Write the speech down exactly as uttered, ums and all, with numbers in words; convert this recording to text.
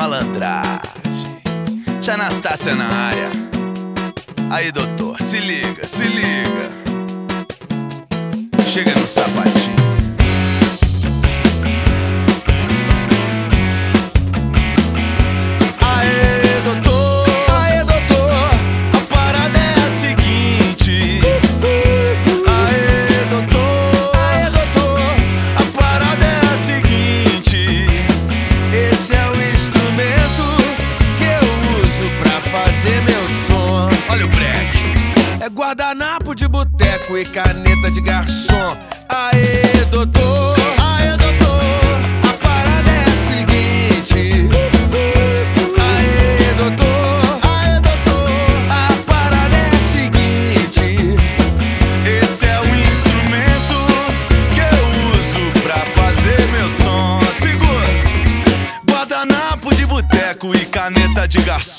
malandragem. Tia Anastácia na área. Aí, doutor, se liga, se liga. Chega no sapatinho. Aê, doutor, aê, doutor, a parada é a seguinte. Aê, doutor, aê, doutor, a parada é a seguinte. Esse é o instrumento que eu uso pra fazer meu som. Olha o break. É guardanapo de boteco e caneta de garçom. Aê, doutor, aê, doutor, a parada é a seguinte. Aê, doutor, aê, doutor, a parada é a seguinte. Esse é o instrumento que eu uso pra fazer meu som. Segura. Guardanapo de boteco e caneta de garçom.